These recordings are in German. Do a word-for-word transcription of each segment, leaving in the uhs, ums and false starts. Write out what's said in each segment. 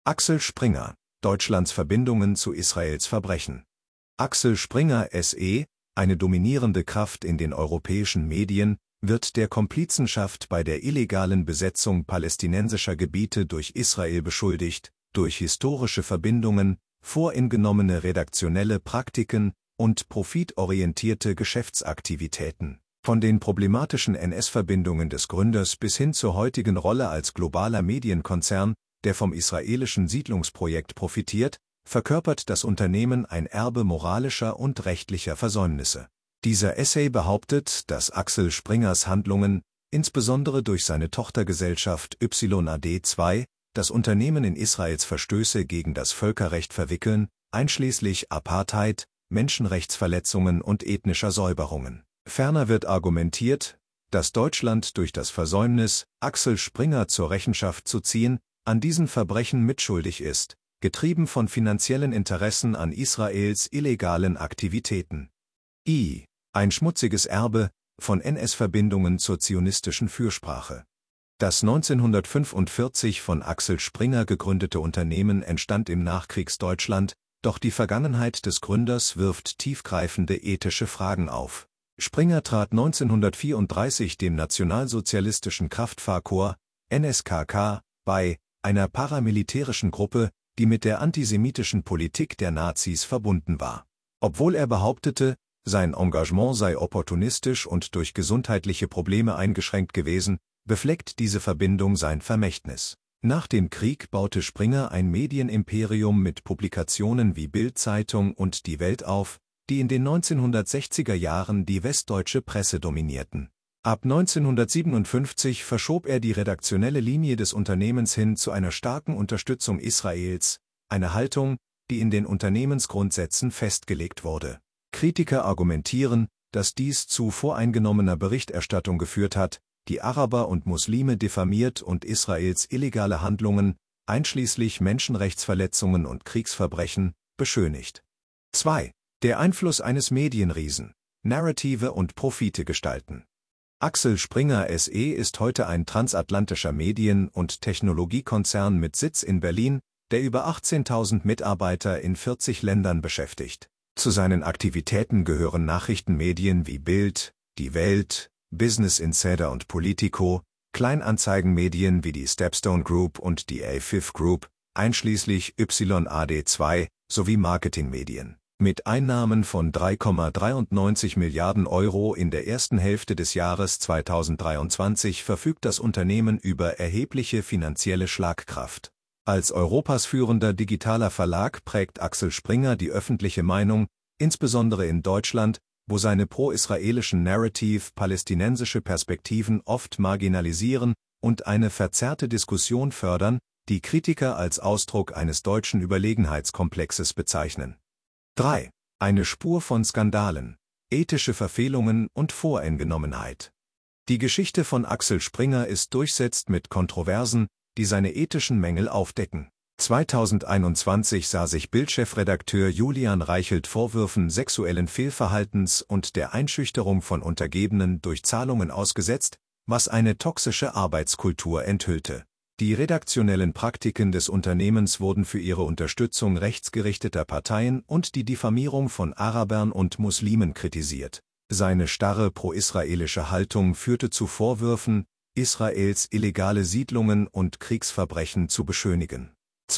Axel Springer, Deutschlands Verbindungen zu Israels Verbrechen. Axel Springer S E, eine dominierende Kraft in den europäischen Medien, wird der Komplizenschaft bei der illegalen Besetzung palästinensischer Gebiete durch Israel beschuldigt, durch historische Verbindungen, voreingenommene redaktionelle Praktiken und profitorientierte Geschäftsaktivitäten. Von den problematischen N S-Verbindungen des Gründers bis hin zur heutigen Rolle als globaler Medienkonzern, der vom israelischen Siedlungsprojekt profitiert, verkörpert das Unternehmen ein Erbe moralischer und rechtlicher Versäumnisse. Dieser Essay behauptet, dass Axel Springers Handlungen, insbesondere durch seine Tochtergesellschaft Y A D zwei, das Unternehmen in Israels Verstöße gegen das Völkerrecht verwickeln, einschließlich Apartheid, Menschenrechtsverletzungen und ethnischer Säuberungen. Ferner wird argumentiert, dass Deutschland durch das Versäumnis, Axel Springer zur Rechenschaft zu ziehen, an diesen Verbrechen mitschuldig ist, getrieben von finanziellen Interessen an Israels illegalen Aktivitäten. I. Ein schmutziges Erbe, von N S-Verbindungen zur zionistischen Fürsprache. Das neunzehnhundertfünfundvierzig von Axel Springer gegründete Unternehmen entstand im Nachkriegsdeutschland, doch die Vergangenheit des Gründers wirft tiefgreifende ethische Fragen auf. Springer trat neunzehnhundertvierunddreißig dem nationalsozialistischen Kraftfahrkorps, N S K K, bei, einer paramilitärischen Gruppe, die mit der antisemitischen Politik der Nazis verbunden war. Obwohl er behauptete, sein Engagement sei opportunistisch und durch gesundheitliche Probleme eingeschränkt gewesen, befleckt diese Verbindung sein Vermächtnis. Nach dem Krieg baute Springer ein Medienimperium mit Publikationen wie Bild-Zeitung und Die Welt auf, die in den neunzehnhundertsechziger Jahren die westdeutsche Presse dominierten. Ab neunzehnhundertsiebenundfünfzig verschob er die redaktionelle Linie des Unternehmens hin zu einer starken Unterstützung Israels, eine Haltung, die in den Unternehmensgrundsätzen festgelegt wurde. Kritiker argumentieren, dass dies zu voreingenommener Berichterstattung geführt hat, die Araber und Muslime diffamiert und Israels illegale Handlungen, einschließlich Menschenrechtsverletzungen und Kriegsverbrechen, beschönigt. zwei. Der Einfluss eines Medienriesen, Narrative und Profite gestalten. Axel Springer S E ist heute ein transatlantischer Medien- und Technologiekonzern mit Sitz in Berlin, der über achtzehntausend Mitarbeiter in vierzig Ländern beschäftigt. Zu seinen Aktivitäten gehören Nachrichtenmedien wie Bild, Die Welt, Business Insider und Politico, Kleinanzeigenmedien wie die Stepstone Group und die A fünf Group, einschließlich Y A D zwei, sowie Marketingmedien. Mit Einnahmen von drei Komma dreiundneunzig Milliarden Euro in der ersten Hälfte des Jahres zweitausenddreiundzwanzig verfügt das Unternehmen über erhebliche finanzielle Schlagkraft. Als Europas führender digitaler Verlag prägt Axel Springer die öffentliche Meinung, insbesondere in Deutschland, wo seine pro-israelischen Narrative palästinensische Perspektiven oft marginalisieren und eine verzerrte Diskussion fördern, die Kritiker als Ausdruck eines deutschen Überlegenheitskomplexes bezeichnen. drei. Eine Spur von Skandalen, ethische Verfehlungen und Voreingenommenheit. Die Geschichte von Axel Springer ist durchsetzt mit Kontroversen, die seine ethischen Mängel aufdecken. zweitausendeinundzwanzig sah sich Bild-Chefredakteur Julian Reichelt Vorwürfen sexuellen Fehlverhaltens und der Einschüchterung von Untergebenen durch Zahlungen ausgesetzt, was eine toxische Arbeitskultur enthüllte. Die redaktionellen Praktiken des Unternehmens wurden für ihre Unterstützung rechtsgerichteter Parteien und die Diffamierung von Arabern und Muslimen kritisiert. Seine starre pro-israelische Haltung führte zu Vorwürfen, Israels illegale Siedlungen und Kriegsverbrechen zu beschönigen.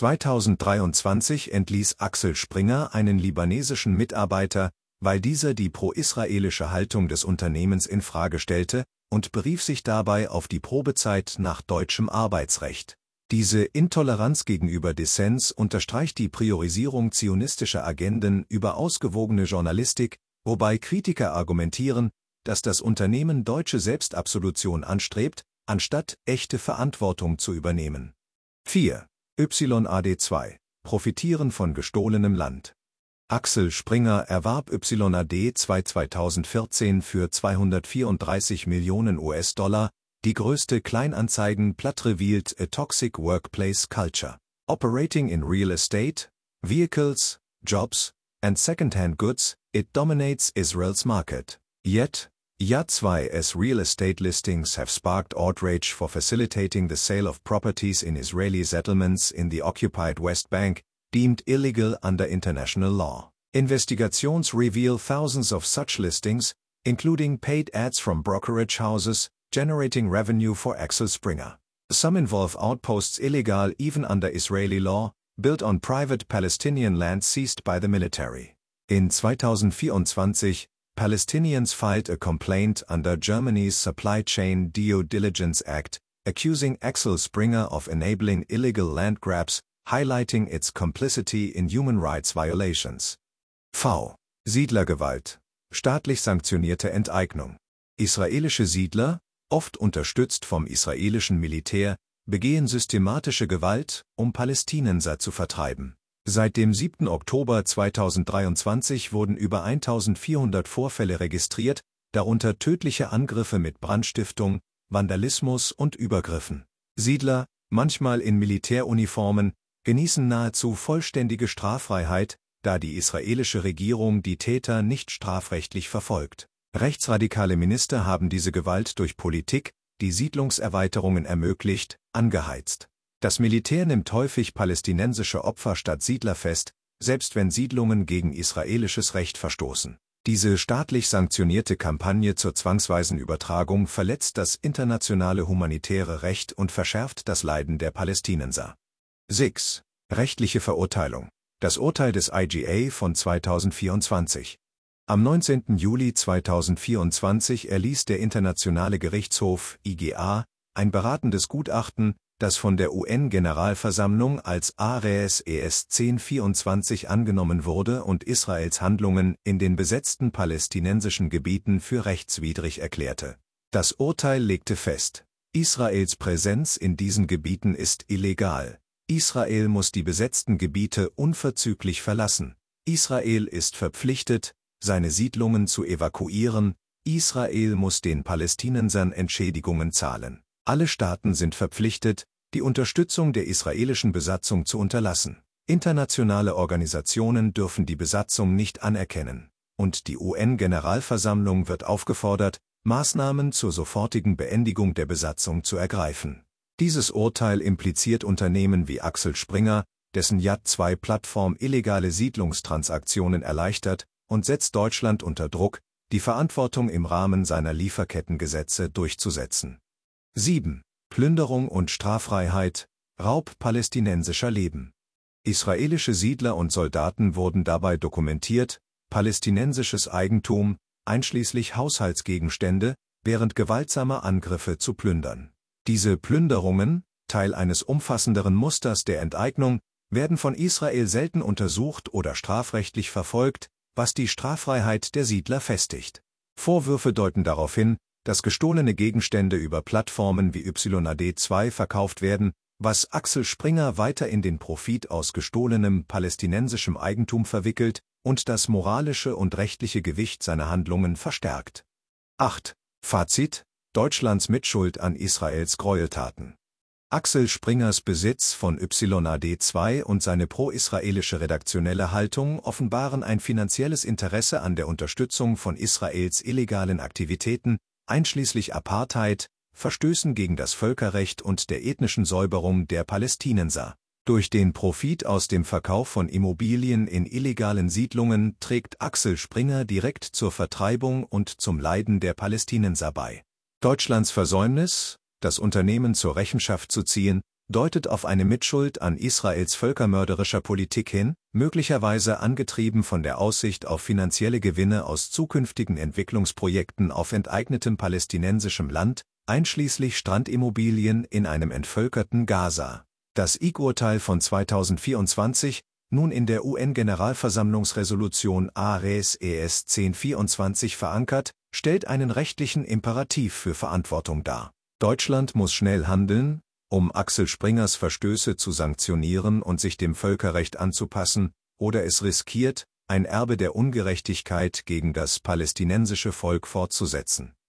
zweitausenddreiundzwanzig entließ Axel Springer einen libanesischen Mitarbeiter, weil dieser die pro-israelische Haltung des Unternehmens infrage stellte, und berief sich dabei auf die Probezeit nach deutschem Arbeitsrecht. Diese Intoleranz gegenüber Dissens unterstreicht die Priorisierung zionistischer Agenden über ausgewogene Journalistik, wobei Kritiker argumentieren, dass das Unternehmen deutsche Selbstabsolution anstrebt, anstatt echte Verantwortung zu übernehmen. vier. Y A D zwei. Profitieren von gestohlenem Land. Axel Springer erwarb Y A D zwei zweitausendvierzehn für zweihundertvierunddreißig Millionen US-Dollar, die größte Kleinanzeigen-Platt revealed a toxic workplace culture. Operating in real estate, vehicles, jobs, and second-hand goods, it dominates Israel's market. Yet, Yad two S real estate listings have sparked outrage for facilitating the sale of properties in Israeli settlements in the occupied West Bank, deemed illegal under international law. Investigations reveal thousands of such listings, including paid ads from brokerage houses, generating revenue for Axel Springer. Some involve outposts illegal even under Israeli law, built on private Palestinian land seized by the military. In twenty twenty-four, Palestinians filed a complaint under Germany's Supply Chain Due Diligence Act, accusing Axel Springer of enabling illegal land grabs, highlighting its complicity in human rights violations. V. Siedlergewalt. Staatlich sanktionierte Enteignung. Israelische Siedler, oft unterstützt vom israelischen Militär, begehen systematische Gewalt, um Palästinenser zu vertreiben. Seit dem siebten Oktober zweitausenddreiundzwanzig wurden über eintausendvierhundert Vorfälle registriert, darunter tödliche Angriffe mit Brandstiftung, Vandalismus und Übergriffen. Siedler, manchmal in Militäruniformen, genießen nahezu vollständige Straffreiheit, da die israelische Regierung die Täter nicht strafrechtlich verfolgt. Rechtsradikale Minister haben diese Gewalt durch Politik, die Siedlungserweiterungen ermöglicht, angeheizt. Das Militär nimmt häufig palästinensische Opfer statt Siedler fest, selbst wenn Siedlungen gegen israelisches Recht verstoßen. Diese staatlich sanktionierte Kampagne zur zwangsweisen Übertragung verletzt das internationale humanitäre Recht und verschärft das Leiden der Palästinenser. sechs. Rechtliche Verurteilung. Das Urteil des I G A von zweitausendvierundzwanzig. Am neunzehnten Juli zweitausendvierundzwanzig erließ der Internationale Gerichtshof I G A ein beratendes Gutachten, das von der U N-Generalversammlung als A R E S E S zehn vierundzwanzig angenommen wurde und Israels Handlungen in den besetzten palästinensischen Gebieten für rechtswidrig erklärte. Das Urteil legte fest: Israels Präsenz in diesen Gebieten ist illegal. Israel muss die besetzten Gebiete unverzüglich verlassen. Israel ist verpflichtet, seine Siedlungen zu evakuieren. Israel muss den Palästinensern Entschädigungen zahlen. Alle Staaten sind verpflichtet, die Unterstützung der israelischen Besatzung zu unterlassen. Internationale Organisationen dürfen die Besatzung nicht anerkennen. Und die U N-Generalversammlung wird aufgefordert, Maßnahmen zur sofortigen Beendigung der Besatzung zu ergreifen. Dieses Urteil impliziert Unternehmen wie Axel Springer, dessen Yad two Plattform illegale Siedlungstransaktionen erleichtert, und setzt Deutschland unter Druck, die Verantwortung im Rahmen seiner Lieferkettengesetze durchzusetzen. sieben. Plünderung und Straffreiheit, Raub palästinensischer Leben. Israelische Siedler und Soldaten wurden dabei dokumentiert, palästinensisches Eigentum, einschließlich Haushaltsgegenstände, während gewaltsamer Angriffe zu plündern. Diese Plünderungen, Teil eines umfassenderen Musters der Enteignung, werden von Israel selten untersucht oder strafrechtlich verfolgt, was die Straffreiheit der Siedler festigt. Vorwürfe deuten darauf hin, dass gestohlene Gegenstände über Plattformen wie Y A D zwei verkauft werden, was Axel Springer weiter in den Profit aus gestohlenem palästinensischem Eigentum verwickelt und das moralische und rechtliche Gewicht seiner Handlungen verstärkt. acht. Fazit: Deutschlands Mitschuld an Israels Gräueltaten. Axel Springers Besitz von Y A D zwei und seine pro-israelische redaktionelle Haltung offenbaren ein finanzielles Interesse an der Unterstützung von Israels illegalen Aktivitäten, einschließlich Apartheid, Verstößen gegen das Völkerrecht und der ethnischen Säuberung der Palästinenser. Durch den Profit aus dem Verkauf von Immobilien in illegalen Siedlungen trägt Axel Springer direkt zur Vertreibung und zum Leiden der Palästinenser bei. Deutschlands Versäumnis, das Unternehmen zur Rechenschaft zu ziehen, deutet auf eine Mitschuld an Israels völkermörderischer Politik hin, möglicherweise angetrieben von der Aussicht auf finanzielle Gewinne aus zukünftigen Entwicklungsprojekten auf enteignetem palästinensischem Land, einschließlich Strandimmobilien in einem entvölkerten Gaza. Das I G-Urteil von zweitausendvierundzwanzig, nun in der U N-Generalversammlungsresolution A R E S E S zehn vierundzwanzig verankert, stellt einen rechtlichen Imperativ für Verantwortung dar. Deutschland muss schnell handeln, um Axel Springers Verstöße zu sanktionieren und sich dem Völkerrecht anzupassen, oder es riskiert, ein Erbe der Ungerechtigkeit gegen das palästinensische Volk fortzusetzen.